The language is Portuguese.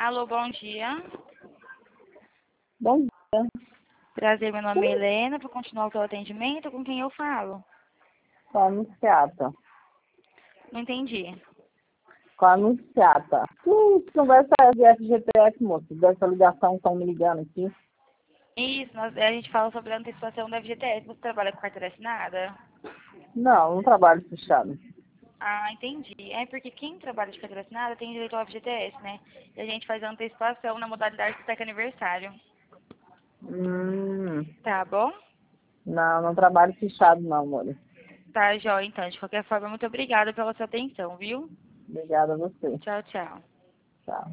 Alô, bom dia. Bom dia. Prazer, meu nome é Helena. Para continuar o seu atendimento, com quem eu falo? Com a anunciata. Não entendi. Com a anunciata. Que conversa é de FGTS, moço? Dessa ligação que estão me ligando aqui. Isso, a gente fala sobre a antecipação da FGTS. Você trabalha com carteira assinada? Não trabalho fechado. Ah, entendi. É porque quem trabalha de carteira assinada tem direito ao FGTS, né? E a gente faz a antecipação na modalidade do TEC aniversário. Hum, Tá bom? não trabalho fechado não, amor. Tá, jóia, então. De qualquer forma, muito obrigada pela sua atenção, viu? Obrigada a você. Tchau, tchau. Tchau.